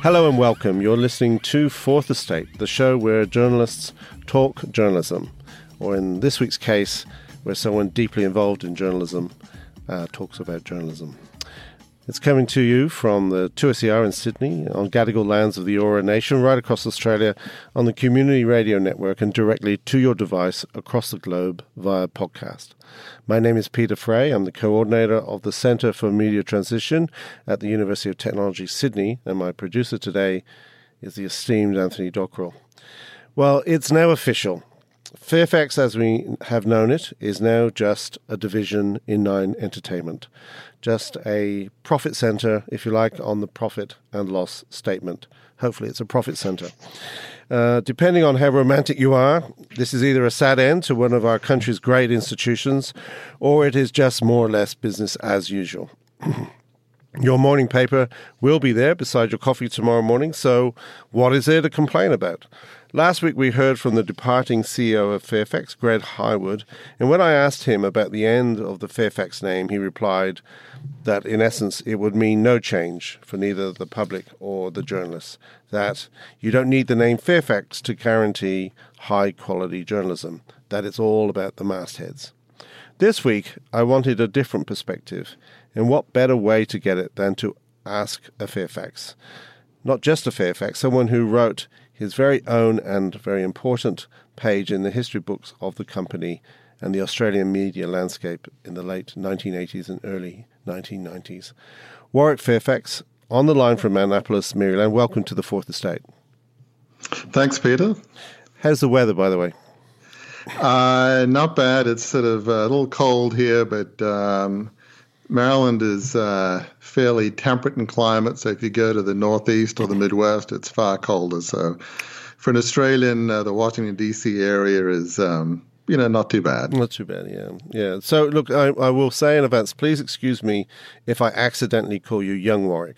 Hello and welcome. You're listening to Fourth Estate, the show where journalists talk journalism, or in this week's case, where someone deeply involved in journalism talks about journalism. It's coming to you from the 2SER in Sydney, on Gadigal lands of the Eora Nation, right across Australia, on the Community Radio Network, and directly to your device across the globe via podcast. My name is Peter Fray. I'm the coordinator of the Centre for Media Transition at the University of Technology, Sydney, and my producer today is the esteemed Anthony Dockrell. Well, it's now official. Fairfax, as we have known it, is now just a division in Nine Entertainment. Just a profit centre, if you like, on the profit and loss statement. Hopefully it's a profit centre. Depending on how romantic you are, this is either a sad end to one of our country's great institutions, or it is just more or less business as usual. Your morning paper will be there beside your coffee tomorrow morning, so what is there to complain about? Last week we heard from the departing CEO of Fairfax, Greg Hywood, and when I asked him about the end of the Fairfax name, he replied that in essence it would mean no change for neither the public or the journalists, that you don't need the name Fairfax to guarantee high-quality journalism, that it's all about the mastheads. This week I wanted a different perspective, and what better way to get it than to ask a Fairfax. Not just a Fairfax, someone who wrote his very own and very important page in the history books of the company and the Australian media landscape in the late 1980s and early 1990s. Warwick Fairfax, on the line from Annapolis, Maryland. Welcome to the Fourth Estate. Thanks, Peter. How's the weather, by the way? Not bad. It's sort of a little cold here, but Maryland is fairly temperate in climate, so if you go to the northeast or the Midwest, it's far colder. So for an Australian, the Washington, D.C. area is, not too bad. Not too bad, yeah. So, look, I will say in advance, please excuse me if I accidentally call you young Warwick.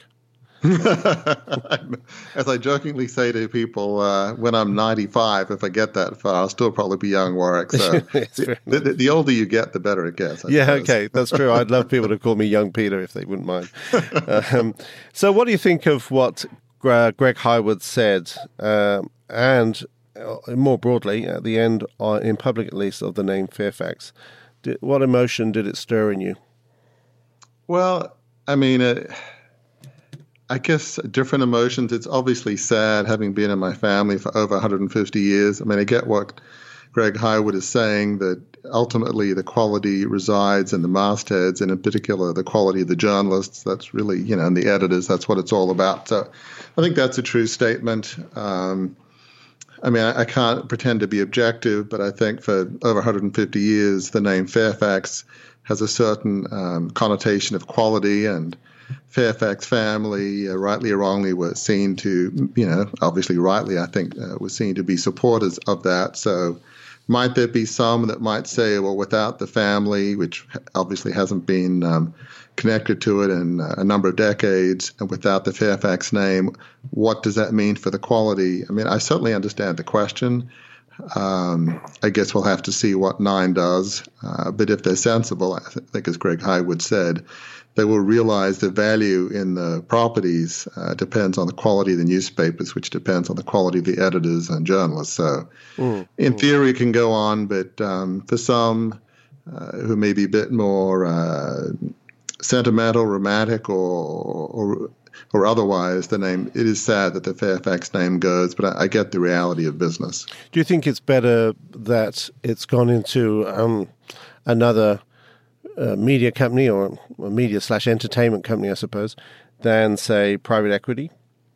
As I jokingly say to people, when I'm 95, if I get that far, I'll still probably be young Warwick. So the older you get, the better it gets. I suppose. Okay, that's true. I'd love people to call me young Peter if they wouldn't mind. So what do you think of what Greg Hywood said, and more broadly, at the end, in public at least, of the name Fairfax? What emotion did it stir in you? Well, I mean, I guess different emotions. It's obviously sad having been in my family for over 150 years. I mean, I get what Greg Hywood is saying, that ultimately the quality resides in the mastheads, and in particular the quality of the journalists. That's really, and the editors, that's what it's all about. So I think that's a true statement. I mean, I can't pretend to be objective, but I think for over 150 years, the name Fairfax has a certain connotation of quality, and Fairfax family, rightly or wrongly, were seen to, obviously rightly, I think, was seen to be supporters of that. So might there be some that might say, well, without the family, which obviously hasn't been connected to it in a number of decades, and without the Fairfax name, what does that mean for the quality? I mean, I certainly understand the question. I guess we'll have to see what Nine does. But if they're sensible, I think as Greg Hywood said, they will realize the value in the properties depends on the quality of the newspapers, which depends on the quality of the editors and journalists. So in theory, it can go on, but for some who may be a bit more sentimental, romantic, or otherwise, the name, it is sad that the Fairfax name goes, but I get the reality of business. Do you think it's better that it's gone into another media company, or a media/entertainment company, I suppose, than, say, private equity?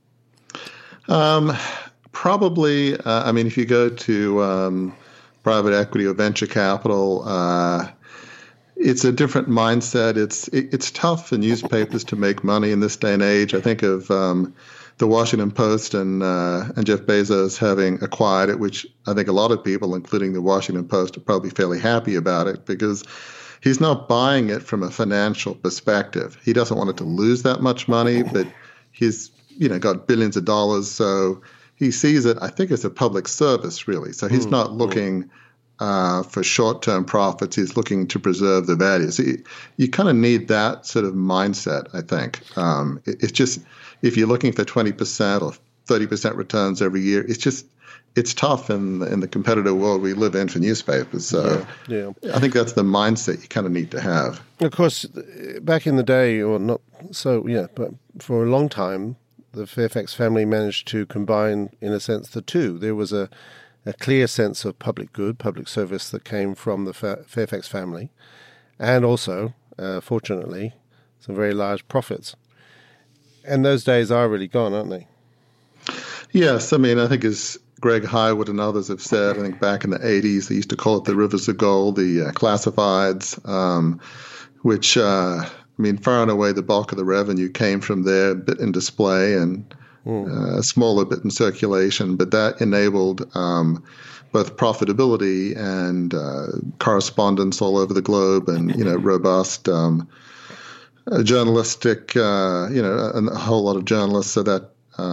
Probably. I mean, if you go to private equity or venture capital, it's a different mindset. It's tough for newspapers to make money in this day and age. I think of the Washington Post and Jeff Bezos having acquired it, which I think a lot of people, including the Washington Post, are probably fairly happy about it, because he's not buying it from a financial perspective. He doesn't want it to lose that much money, but he's got billions of dollars, so he sees it, I think, as a public service, really. So he's not looking for short-term profits. He's looking to preserve the value. So you kind of need that sort of mindset, I think. It's just, if you're looking for 20% or 30% returns every year, it's tough in the competitive world we live in for newspapers. So I think that's the mindset you kind of need to have. Of course, back in the day, or not so, but for a long time, the Fairfax family managed to combine, in a sense, the two. There was a clear sense of public good, public service that came from the Fairfax family, and also, fortunately, some very large profits. And those days are really gone, aren't they? Yes, I mean, I think as Greg Highwood and others have said, I think back in the 80s, they used to call it the rivers of gold, the classifieds, which, far and away the bulk of the revenue came from there, a bit in display and a smaller bit in circulation, but that enabled both profitability and correspondence all over the globe, and robust journalistic, and a whole lot of journalists. So that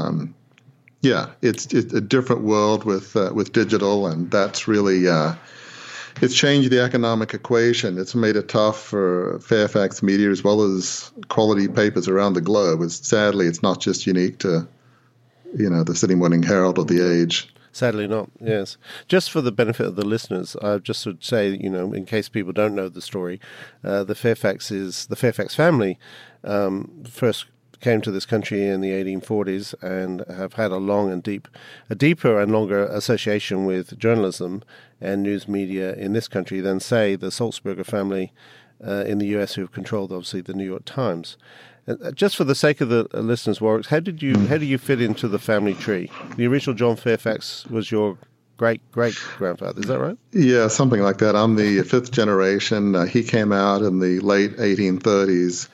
it's a different world with digital, and that's really it's changed the economic equation. It's made it tough for Fairfax Media as well as quality papers around the globe. Sadly, it's not just unique to the Sydney Morning Herald or the Age. Sadly not, yes. Just for the benefit of the listeners, I just would say, in case people don't know the story, the Fairfax family first came to this country in the 1840s and have had a deeper and longer association with journalism and news media in this country than, say, the Sulzberger family in the US, who have controlled, obviously, the New York Times. Just for the sake of the listeners, Warwick, how do you fit into the family tree? The original John Fairfax was your great-great-grandfather, is that right? Yeah, something like that. I'm the fifth generation. He came out in the late 1830s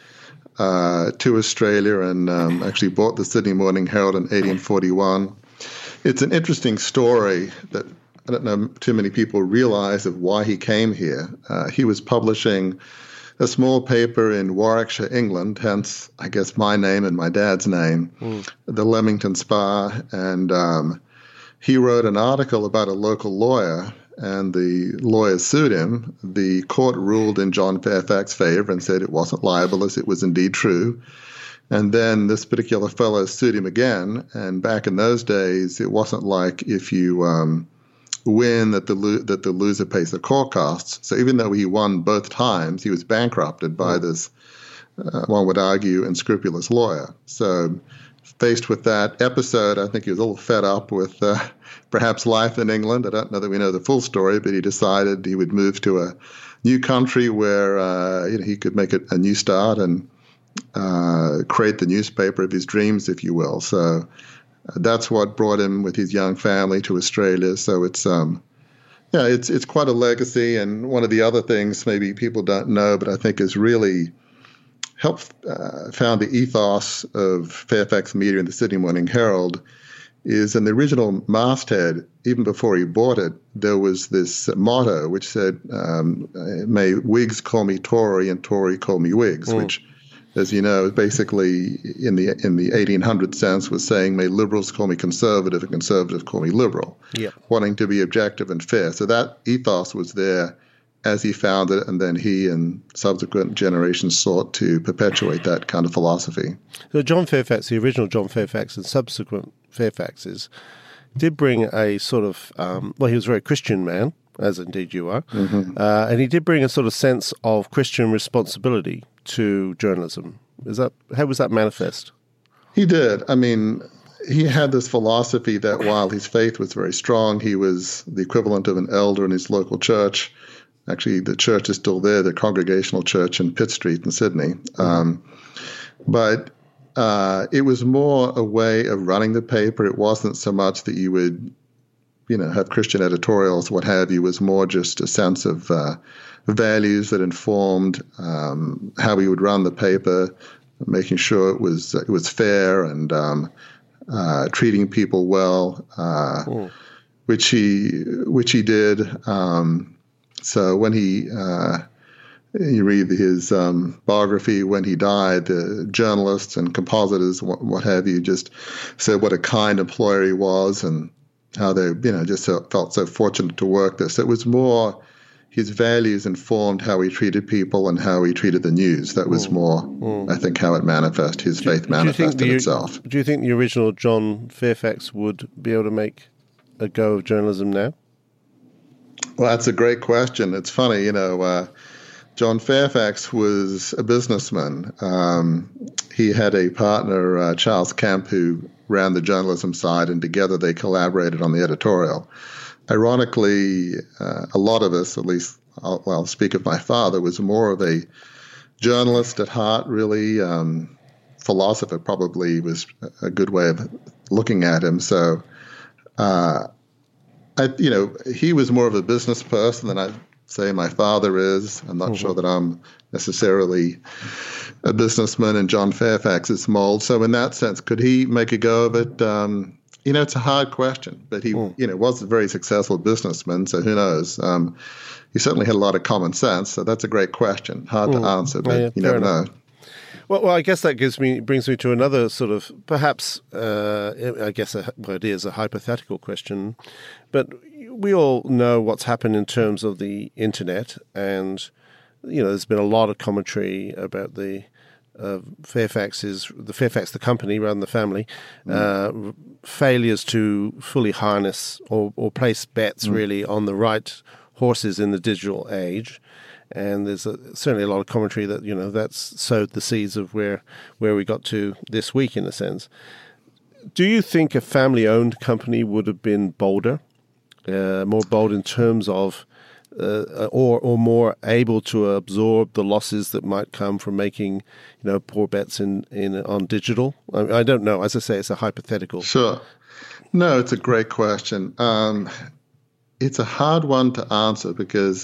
to Australia and actually bought the Sydney Morning Herald in 1841. It's an interesting story that I don't know too many people realize of why he came here. He was publishing a small paper in Warwickshire, England, hence, I guess, my name and my dad's name, the Leamington Spa. And he wrote an article about a local lawyer, and the lawyer sued him. The court ruled in John Fairfax's favor and said it wasn't libelous, it was indeed true. And then this particular fellow sued him again. And back in those days, it wasn't like if you win that the loser pays the court costs. So even though he won both times, he was bankrupted by this, one would argue, unscrupulous lawyer. So faced with that episode, I think he was a little fed up with perhaps life in England. I don't know that we know the full story, but he decided he would move to a new country where he could make a new start and create the newspaper of his dreams, if you will. So that's what brought him with his young family to Australia. So it's quite a legacy. And one of the other things maybe people don't know, but I think has really helped found the ethos of Fairfax Media and the Sydney Morning Herald is in the original masthead, even before he bought it, there was this motto which said, may Whigs call me Tory and Tory call me Whigs, which, as you know, basically in the 1800 sense was saying, may Liberals call me Conservative and Conservative call me Liberal, wanting to be objective and fair. So that ethos was there as he found it, and then he and subsequent generations sought to perpetuate that kind of philosophy. So John Fairfax, the original John Fairfax and subsequent Fairfaxes, did bring a sort of, he was a very Christian man, as indeed you are, and he did bring a sort of sense of Christian responsibility to journalism. How was that manifest? He did. I mean, he had this philosophy that while his faith was very strong, he was the equivalent of an elder in his local church. Actually, the church is still there, the Congregational Church in Pitt Street in Sydney. But it was more a way of running the paper. It wasn't so much that you would, have Christian editorials, what have you. It was more just a sense of values that informed how we would run the paper, making sure it was fair and treating people well, which he did. So when you read his biography, when he died, the journalists and compositors, what have you, just said what a kind employer he was, and how they, just felt so fortunate to work there. So it was more his values informed how he treated people and how he treated the news. That was more, I think, how it manifested, his faith manifested itself. Do you think the original John Fairfax would be able to make a go of journalism now? Well, that's a great question. It's funny, John Fairfax was a businessman. He had a partner, Charles Kemp, who ran the journalism side, and together they collaborated on the editorial. Ironically, a lot of us, at least I'll speak of my father, was more of a journalist at heart, really. Philosopher probably was a good way of looking at him. So, he was more of a business person than I'd say my father is. I'm not sure that I'm necessarily a businessman in John Fairfax's mold. So in that sense, could he make a go of it? It's a hard question, but he, was a very successful businessman. So who knows? He certainly had a lot of common sense. So that's a great question. Hard to answer, but you never know. Well, I guess that brings me to another sort of perhaps, it is a hypothetical question, but we all know what's happened in terms of the internet, and there's been a lot of commentary about the Fairfax, the company rather than the family, failures to fully harness or place bets really on the right horses in the digital age. And there's certainly a lot of commentary that, that's sowed the seeds of where we got to this week, in a sense. Do you think a family-owned company would have been bolder, more bold in terms of, or more able to absorb the losses that might come from making, poor bets on digital? I don't know. As I say, it's a hypothetical. Sure. No, it's a great question. It's a hard one to answer because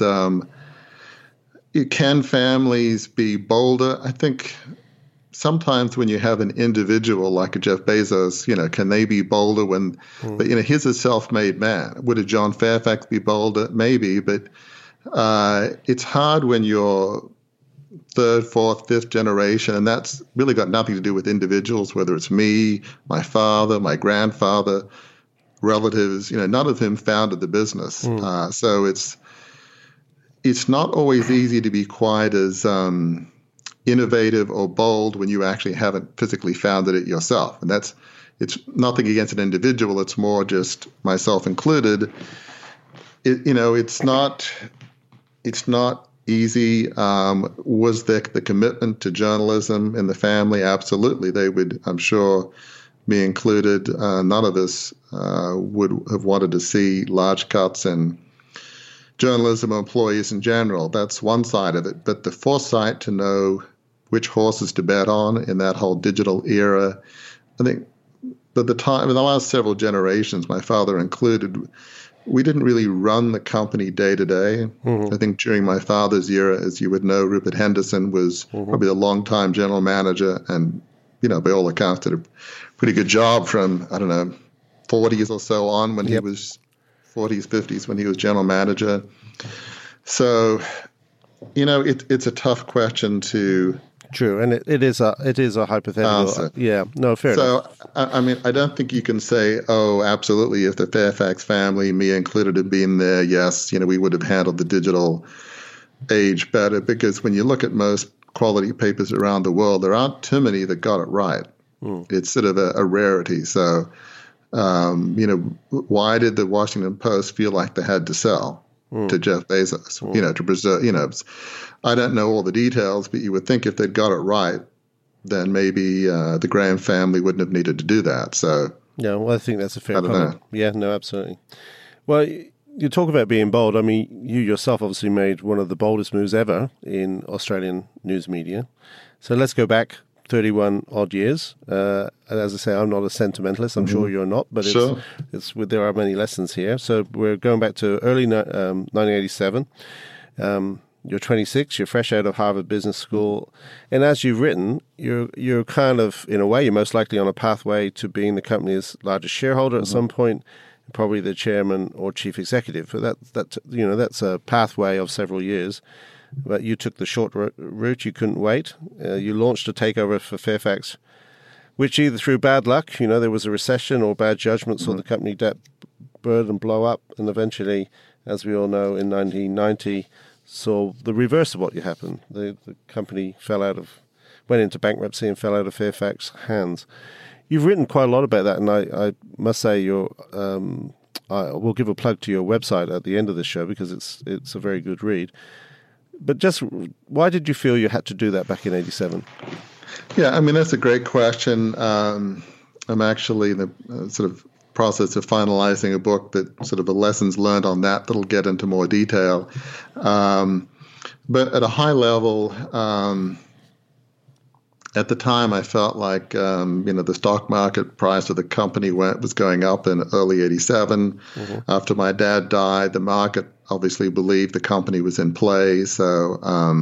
can families be bolder? I think sometimes when you have an individual like a Jeff Bezos, can they be bolder but he's a self-made man. Would a John Fairfax be bolder? Maybe, but it's hard when you're third, fourth, fifth generation, and that's really got nothing to do with individuals, whether it's me, my father, my grandfather, relatives, none of them founded the business. So it's not always easy to be quite as innovative or bold when you actually haven't physically founded it yourself. And it's nothing against an individual. It's more just myself included. It's not easy. Was there the commitment to journalism in the family? Absolutely. They would, I'm sure, me included. None of us would have wanted to see large cuts in journalism employees in general. That's one side of it. But the foresight to know which horses to bet on in that whole digital era, I think in the last several generations, my father included, we didn't really run the company day to day. I think during my father's era, as you would know, Rupert Henderson was probably a long-time general manager and, by all accounts, did a pretty good job from, 40s or so on when he was 40s, 50s when he was general manager. So, it's a tough question to... True, and it is a hypothetical answer. Yeah, no, fair enough. So, I don't think you can say, oh, absolutely, if the Fairfax family, me included, had been there, yes, we would have handled the digital age better, because when you look at most quality papers around the world, there aren't too many that got it right. It's sort of a rarity. So, why did the Washington Post feel like they had to sell to Jeff Bezos, to preserve, I don't know all the details, but you would think if they'd got it right, then maybe the Graham family wouldn't have needed to do that. So, yeah, well, I think that's a fair comment. Know. Yeah, no, absolutely. Well, you talk about being bold. I mean, you yourself obviously made one of the boldest moves ever in Australian news media. So let's go back 31 odd years. And as I say, I'm not a sentimentalist. I'm sure you're not, but sure. There are many lessons here. So we're going back to early 1987. You're 26. You're fresh out of Harvard Business School, and as you've written, you're kind of, in a way, you're most likely on a pathway to being the company's largest shareholder at some point, probably the chairman or chief executive. But that's a pathway of several years. But you took the short route. You couldn't wait. You launched a takeover for Fairfax, which either through bad luck, there was a recession, or bad judgment saw the company debt explode and blow up, and eventually, as we all know, in 1990, saw the reverse of what happened. The company went into bankruptcy and fell out of Fairfax hands. You've written quite a lot about that, and I must say I will give a plug to your website at the end of this show because it's a very good read. But just why did you feel you had to do that back in 87? Yeah, I mean, that's a great question. I'm actually in the sort of process of finalizing a book that sort of the lessons learned on that'll get into more detail. But at a high level, at the time, I felt like the stock market price of the company was going up in early '87. Mm-hmm. After my dad died, the market obviously believed the company was in play. So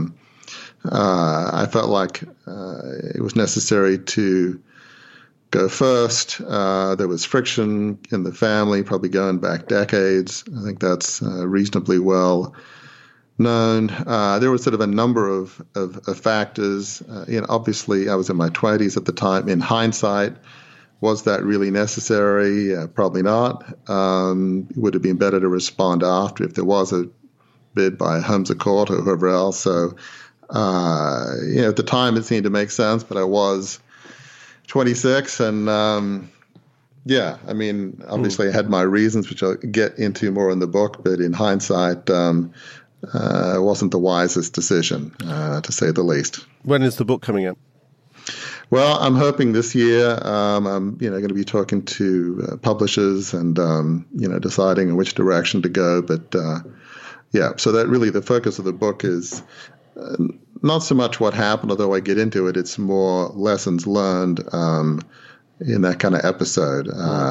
I felt like it was necessary to go first. There was friction in the family, probably going back decades. I think that's reasonably well known. There was sort of a number of factors. Obviously, I was in my 20s at the time. In hindsight, was that really necessary? Probably not. It would have been better to respond after if there was a bid by Holmes à Court or whoever else. So, at the time, it seemed to make sense, but I was 26, and obviously, I had my reasons, which I'll get into more in the book. But in hindsight, it wasn't the wisest decision, to say the least. When is the book coming out? Well, I'm hoping this year. I'm going to be talking to publishers and deciding in which direction to go. But so that really the focus of the book is not so much what happened, although I get into it. It's more lessons learned in that kind of episode.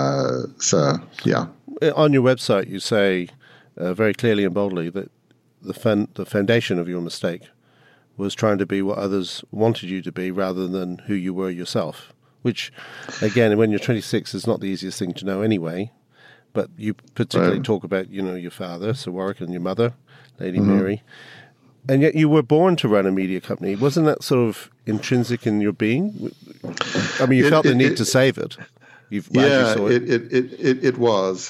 On your website, you say very clearly and boldly that the foundation of your mistake was trying to be what others wanted you to be rather than who you were yourself, which, again, when you're 26 is not the easiest thing to know anyway, but you particularly talk about, your father, Sir Warwick, and your mother, Lady Mary, and yet you were born to run a media company. Wasn't that sort of intrinsic in your being? I mean, you felt the need to save it. It was.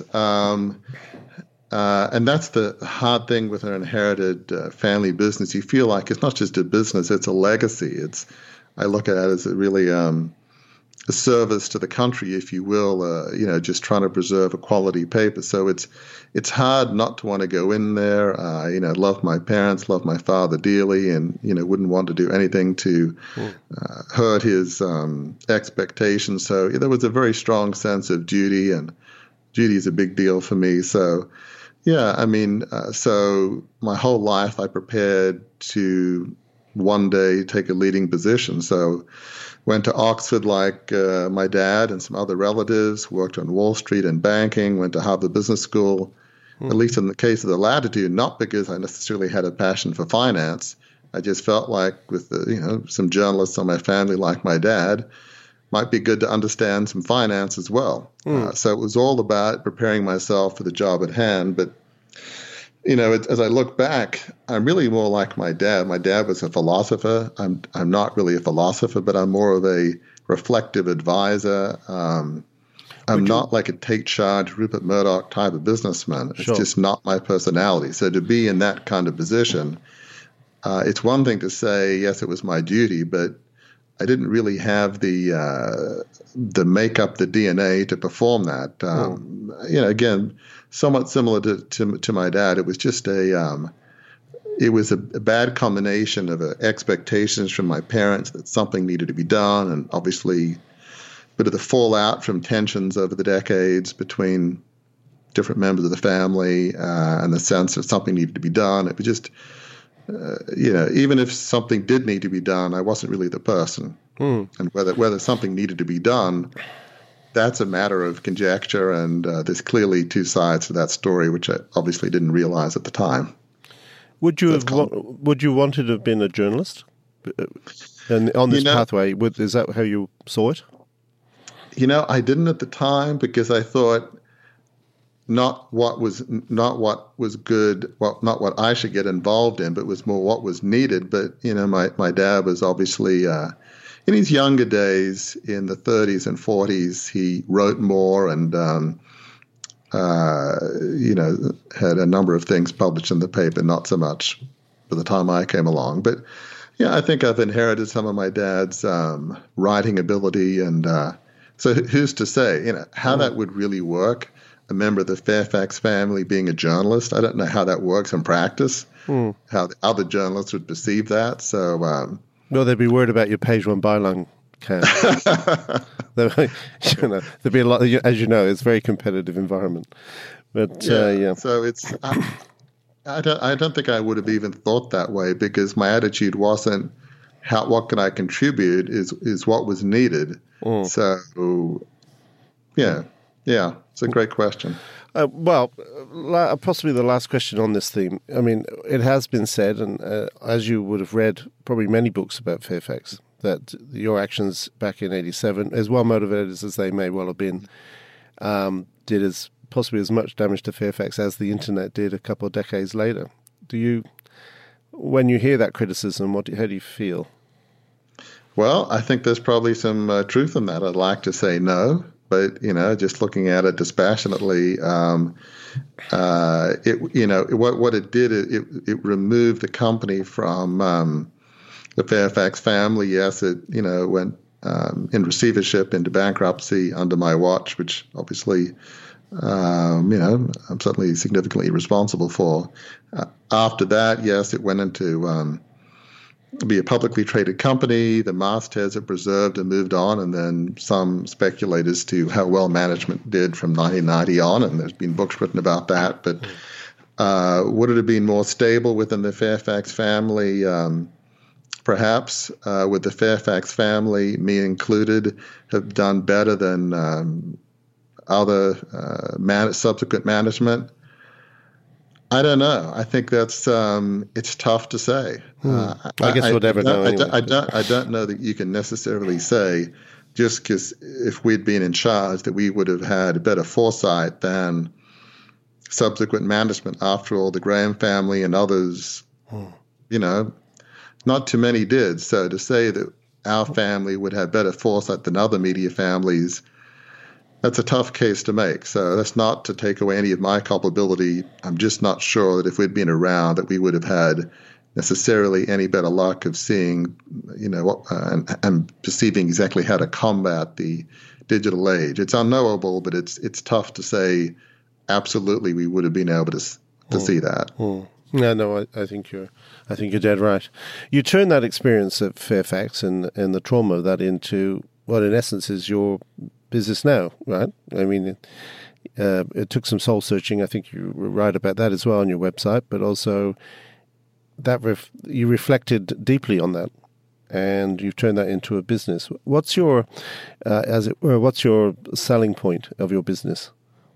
And that's the hard thing with an inherited family business. You feel like it's not just a business; it's a legacy. I look at it as a really a service to the country, if you will. Just trying to preserve a quality paper. So it's hard not to want to go in there. Love my parents, love my father dearly, and wouldn't want to do anything to hurt his expectations. So there was a very strong sense of duty, and duty is a big deal for me. So. Yeah, so my whole life I prepared to one day take a leading position. So went to Oxford like my dad and some other relatives, worked on Wall Street and banking, went to Harvard Business School, at least in the case of the latitude, not because I necessarily had a passion for finance. I just felt like with some journalists on my family like my dad, might be good to understand some finance as well. So it was all about preparing myself for the job at hand. But, as I look back, I'm really more like my dad. My dad was a philosopher. I'm not really a philosopher, but I'm more of a reflective advisor. I'm not like a take charge Rupert Murdoch type of businessman. It's just not my personality. So to be in that kind of position, it's one thing to say, yes, it was my duty, but I didn't really have the makeup, the DNA to perform that. Again, somewhat similar to my dad. It was just a bad combination of expectations from my parents that something needed to be done, and obviously a bit of the fallout from tensions over the decades between different members of the family and the sense that something needed to be done. It was just. Even if something did need to be done, I wasn't really the person. And whether something needed to be done, that's a matter of conjecture. And there's clearly two sides to that story, which I obviously didn't realize at the time. Would you wanted to have been a journalist? And on this pathway, is that how you saw it? I didn't at the time because I thought. Not what was good, not what I should get involved in, but was more what was needed. But my dad was obviously in his younger days, in the 30s and 40s, he wrote more and had a number of things published in the paper, not so much by the time I came along. But yeah, I think I've inherited some of my dad's writing ability, and so who's to say, how that would really work? A member of the Fairfax family being a journalist, I don't know how that works in practice. How the other journalists would perceive that. So, well, they'd be worried about your page one byline count. There'd be a lot. As you know, it's a very competitive environment. But yeah. So it's. I don't think I would have even thought that way, because my attitude wasn't what can I contribute, is what was needed. So yeah, it's a great question. Possibly the last question on this theme. I mean, it has been said, and as you would have read probably many books about Fairfax, that your actions back in '87, as well motivated as they may well have been, did possibly as much damage to Fairfax as the internet did a couple of decades later. When you hear that criticism, how do you feel? Well, I think there's probably some truth in that. I'd like to say no, but just looking at it dispassionately, what it did, it removed the company from the Fairfax family. Yes, it went in receivership into bankruptcy under my watch, which obviously. I'm certainly significantly responsible for. After that, yes, it went into be a publicly traded company. The mastheads are preserved and moved on, and then some speculate as to how well management did from 1990 on, and there's been books written about that. But would it have been more stable within the Fairfax family? Perhaps. Would the Fairfax family, me included, have done better than other subsequent management? I don't know. I think that's it's tough to say. I guess we'll never know. Anyway. I don't know that you can necessarily say just because if we'd been in charge that we would have had better foresight than subsequent management. After all, the Graham family and others, not too many did. So to say that our family would have better foresight than other media families, that's a tough case to make. So that's not to take away any of my culpability. I'm just not sure that if we'd been around that we would have had necessarily any better luck of seeing, and perceiving exactly how to combat the digital age. It's unknowable, but it's tough to say absolutely we would have been able to see that. No, I think you're dead right. You turned that experience at Fairfax and the trauma of that into what in essence is your business now, right? I mean, it took some soul searching. I think you write about that as well on your website, but also that you reflected deeply on that, and you've turned that into a business. What's your, what's your selling point of your business?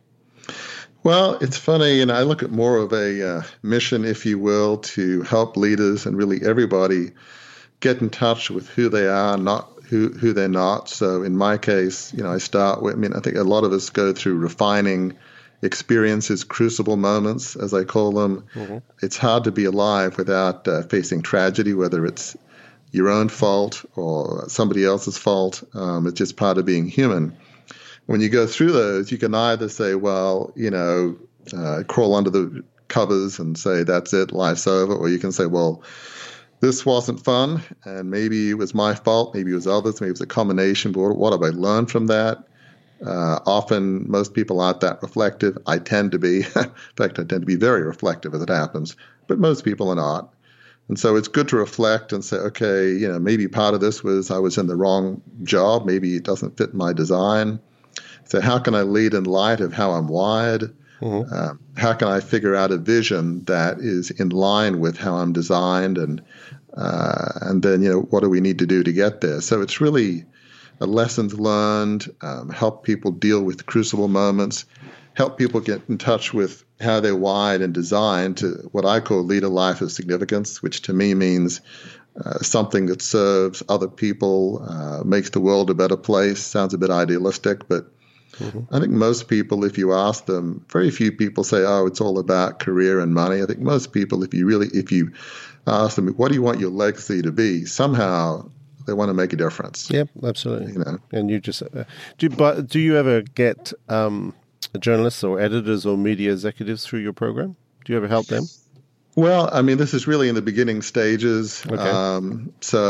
Well, it's funny, I look at more of a mission, if you will, to help leaders and really everybody get in touch with who they are, not who they're not. So in my case, I start with, I think a lot of us go through refining experiences, crucible moments, as I call them. Mm-hmm. It's hard to be alive without facing tragedy, whether it's your own fault or somebody else's fault. It's just part of being human. When you go through those, you can either say, well, crawl under the covers and say, that's it, life's over. Or you can say, well, this wasn't fun, and maybe it was my fault, maybe it was others, maybe it was a combination, but what have I learned from that? Often, most people aren't that reflective. I tend to be. In fact, I tend to be very reflective as it happens, but most people are not. And so it's good to reflect and say, okay, maybe part of this was I was in the wrong job. Maybe it doesn't fit my design. So how can I lead in light of how I'm wired? Mm-hmm. How can I figure out a vision that is in line with how I'm designed? And then, what do we need to do to get there? So it's really lessons learned, help people deal with crucible moments, help people get in touch with how they're wired and designed to what I call lead a life of significance, which to me means something that serves other people, makes the world a better place. Sounds a bit idealistic, but mm-hmm. I think most people, if you ask them, very few people say, oh, it's all about career and money. I think most people, if you ask them, what do you want your legacy to be? Somehow they want to make a difference. Yep, absolutely. And you just do you ever get journalists or editors or media executives through your program? Do you ever help them? Well, I mean, this is really in the beginning stages. Okay.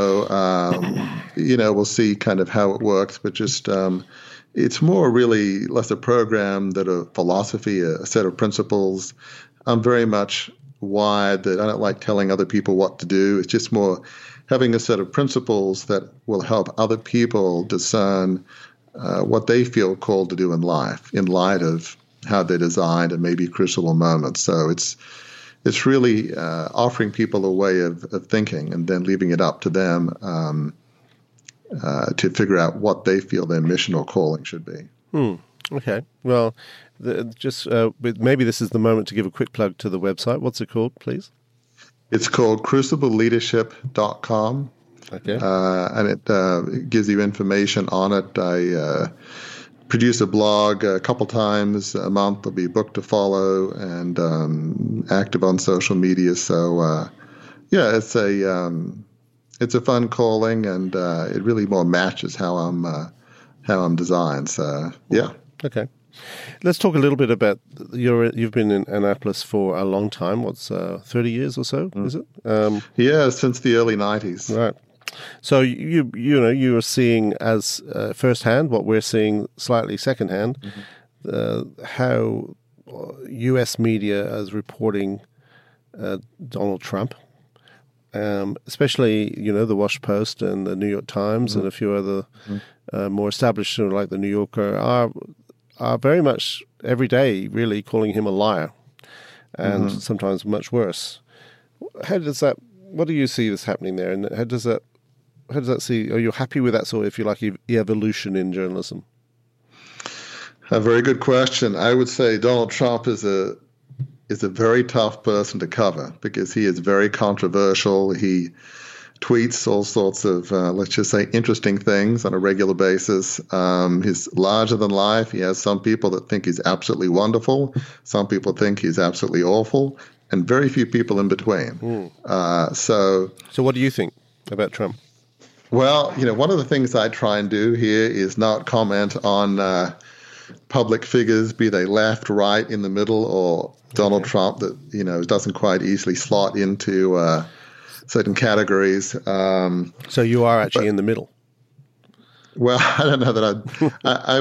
We'll see kind of how it works, but just it's more really less a program than a philosophy, a set of principles. I'm very much wired that I don't like telling other people what to do. It's just more having a set of principles that will help other people discern what they feel called to do in life in light of how they're designed and maybe crucial moments. So it's really offering people a way of thinking and then leaving it up to them to figure out what they feel their mission or calling should be. Okay. Well, maybe this is the moment to give a quick plug to the website. What's it called, please? It's called crucibleleadership.com. Okay. And it gives you information on it. I produce a blog a couple times a month. There'll be a book to follow and active on social media. So, it's a fun calling, and it really more matches how I'm designed. So, yeah. Okay. Let's talk a little bit about you've been in Annapolis for a long time. What's 30 years or so, is it? Since the early 90s. Right. So you are seeing as firsthand what we're seeing slightly secondhand, how U.S. media is reporting Donald Trump, especially the Washington Post and the New York Times and a few other more established, like the New Yorker, are very much every day really calling him a liar, and sometimes much worse. What do you see this happening there, and how does that see? Are you happy with that sort of, if you like, evolution in journalism? A very good question. I would say Donald Trump is a very tough person to cover because he is very controversial. He tweets all sorts of, let's just say, interesting things on a regular basis. He's larger than life. He has some people that think he's absolutely wonderful. Some people think he's absolutely awful, and very few people in between. So what do you think about Trump? Well, one of the things I try and do here is not comment on public figures, be they left, right, in the middle, or Donald Trump that, doesn't quite easily slot into certain categories. So you are actually in the middle? Well, I don't know that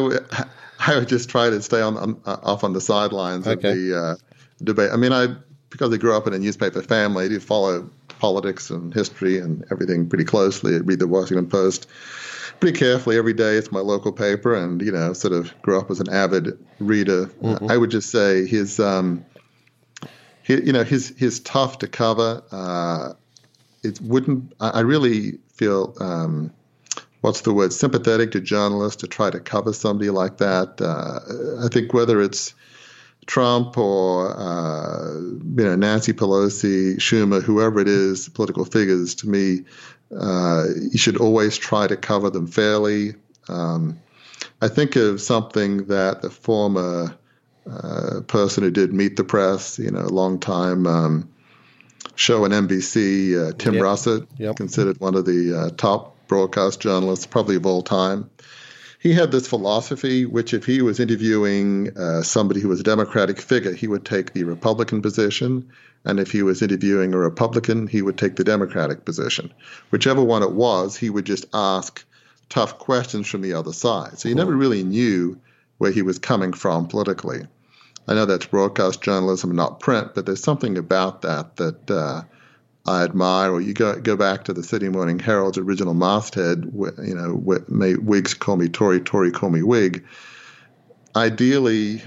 I would just try to stay off on the sidelines of the debate. I mean, because I grew up in a newspaper family, I do follow politics and history and everything pretty closely. I read the Washington Post pretty carefully every day. It's my local paper, and sort of grew up as an avid reader. I would just say his tough to cover. It wouldn't. I really feel sympathetic to journalists to try to cover somebody like that. I think whether it's Trump or Nancy Pelosi, Schumer, whoever it is, political figures, to me, you should always try to cover them fairly. I think of something that the former person who did Meet the Press, a long time show on NBC, Tim Russert, considered one of the top broadcast journalists probably of all time. He had this philosophy, which if he was interviewing somebody who was a Democratic figure, he would take the Republican position. And if he was interviewing a Republican, he would take the Democratic position. Whichever one it was, he would just ask tough questions from the other side. So you never really knew where he was coming from politically. I know that's broadcast journalism, not print, but there's something about that I admire. Or you go back to the Sydney Morning Herald's original masthead, Whigs call me Tory, Tory call me Whig. Ideally,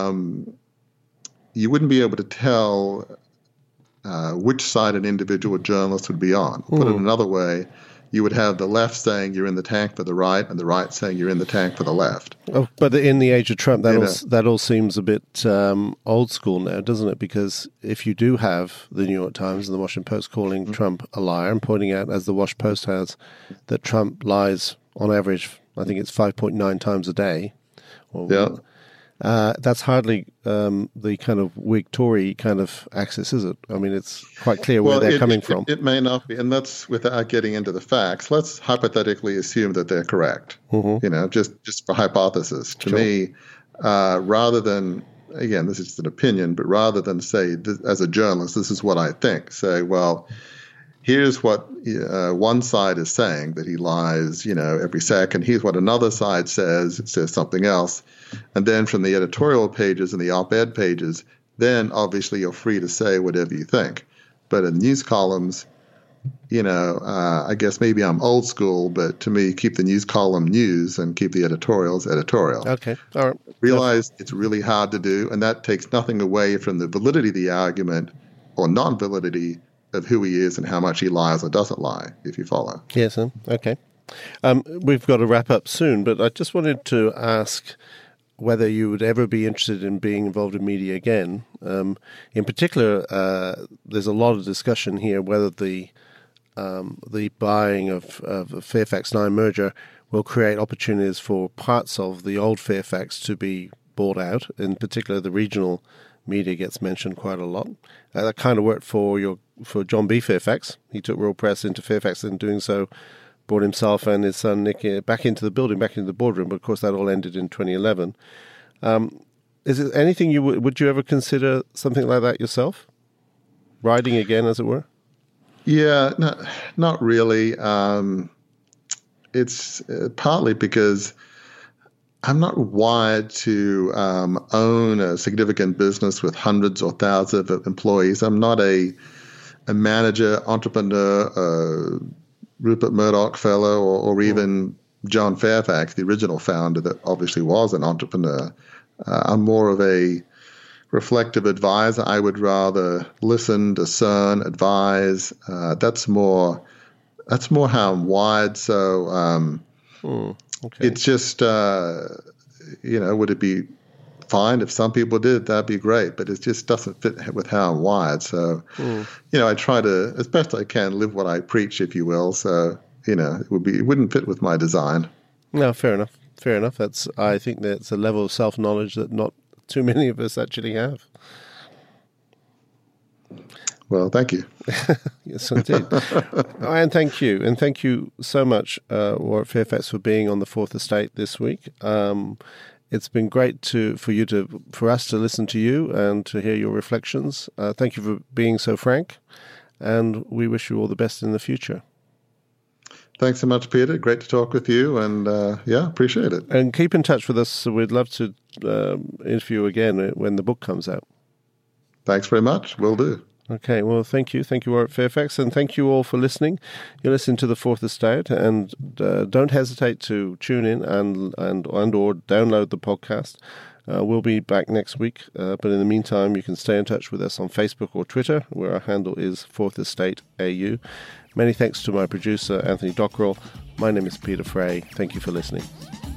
you wouldn't be able to tell which side an individual journalist would be on. Put it another way, you would have the left saying you're in the tank for the right, and the right saying you're in the tank for the left. Oh, but in the age of Trump, that all seems a bit old school now, doesn't it? Because if you do have the New York Times and the Washington Post calling Trump a liar and pointing out, as the Washington Post has, that Trump lies on average, I think it's 5.9 times a day. That's hardly the kind of Whig-Tory kind of axis, is it? I mean, it's quite clear where they're coming from. It may not be, and that's without getting into the facts. Let's hypothetically assume that they're correct. Just for hypothesis. To me, rather than, again, this is just an opinion, but rather than say, as a journalist, this is what I think, say, well, here's what one side is saying, that he lies, every second. Here's what another side says. It says something else. And then from the editorial pages and the op-ed pages, then obviously you're free to say whatever you think. But in news columns, I guess maybe I'm old school, but to me, keep the news column news and keep the editorials editorial. Okay, all right. Realize it's really hard to do, and that takes nothing away from the validity of the argument or non-validity of who he is and how much he lies or doesn't lie, if you follow. Yes, okay. We've got to wrap up soon, but I just wanted to ask whether you would ever be interested in being involved in media again. In particular, there's a lot of discussion here whether the buying of the Fairfax 9 merger will create opportunities for parts of the old Fairfax to be bought out. In particular, the regional media gets mentioned quite a lot. That kind of worked for John B. Fairfax. He took Royal Press into Fairfax, and doing so brought himself and his son Nick back into the building, back into the boardroom. But of course, that all ended in 2011. Is it anything would you ever consider something like that yourself? Riding again, as it were? Yeah, not really. It's partly because I'm not wired to own a significant business with hundreds or thousands of employees. I'm not a manager, entrepreneur, Rupert Murdoch fellow, or even John Fairfax, the original founder that obviously was an entrepreneur. I'm more of a reflective advisor. I would rather listen, discern, advise. That's more how I'm wired. So It's just, would it be fine if some people did? That'd be great, but it just doesn't fit with how I'm wired. So, I try to, as best I can, live what I preach, if you will. So, it wouldn't fit with my design. No, fair enough. I think that's a level of self-knowledge that not too many of us actually have. Well, thank you. Yes, indeed. And thank you. And thank you so much, Warwick Fairfax, for being on the Fourth Estate this week. It's been great for us to listen to you and to hear your reflections. Thank you for being so frank, and we wish you all the best in the future. Thanks so much, Peter. Great to talk with you, and appreciate it. And keep in touch with us. We'd love to interview you again when the book comes out. Thanks very much. Will do. Okay, well, thank you. Thank you, Warwick Fairfax, and thank you all for listening. You're listening to The Fourth Estate, and don't hesitate to tune in and or download the podcast. We'll be back next week, but in the meantime, you can stay in touch with us on Facebook or Twitter, where our handle is Fourth Estate AU. Many thanks to my producer, Anthony Dockrell. My name is Peter Fray. Thank you for listening.